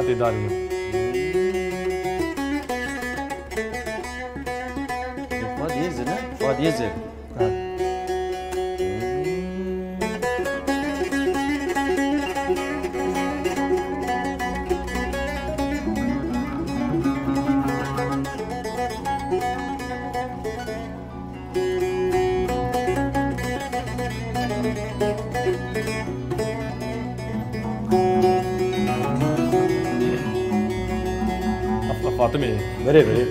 داریم فادیزه نه فادیزه فاطمه بله بله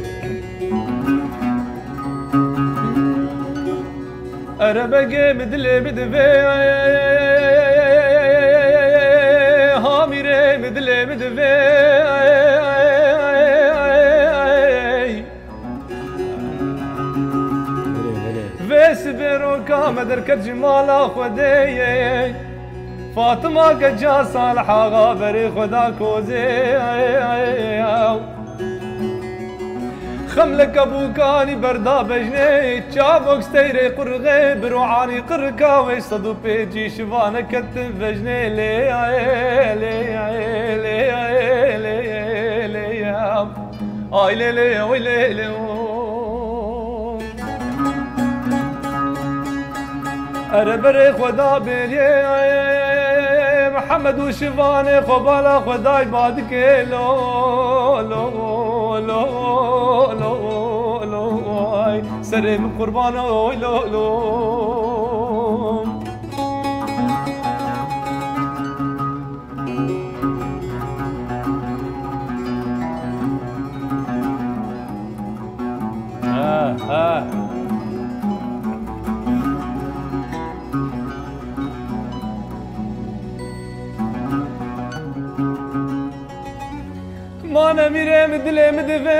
اربگه مدل مدوی هامیره مدل مدوی ویس بیرو کام در کر جمالا خودی فاطمه که جا صالح آقا بری خدا کوزی خملك ابوكاني بردا بجني تشافوك ستيري قرغي بروعاني قركاوي صدو بيجي شفانا كتن بجني لي لي لي لي لي اي لي لي ويلي لي اربري خدا بيري محمد وشفاني خبالا خداي بعدك لو لو لو لو لو سري من قربانه لو لو ما نميري مدلي مدفي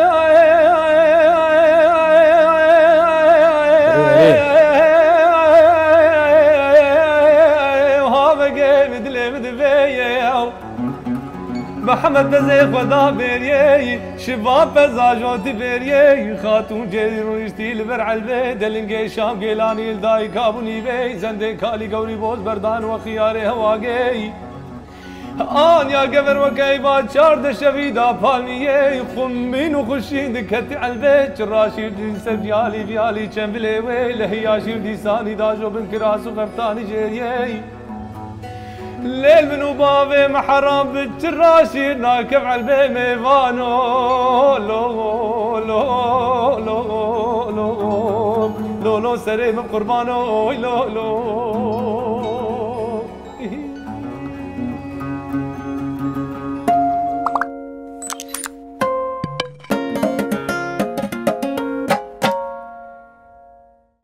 وهابقي مدلي مدفي محمد بزي خدا بيريي شباب بزاجوت بيريي خاتون جيري روشتي لبرع البيت دلنجي شام قيلاني الداي كابوني بي زندي كالي قوري بوز بردان وخياري هواقي آن یا گبر و کیبا چارد شویدا پالمیه خمین و خوشید کتی البه چراشی دین سفیالی بیالی چنبلی ویله یاشی دیسانی داجو بن کراس و غفتانی جریه لیل منو باوی محرام بچراشی ناکف البه میوانو لو لو لو لو لو لو سري من قربانو لو لو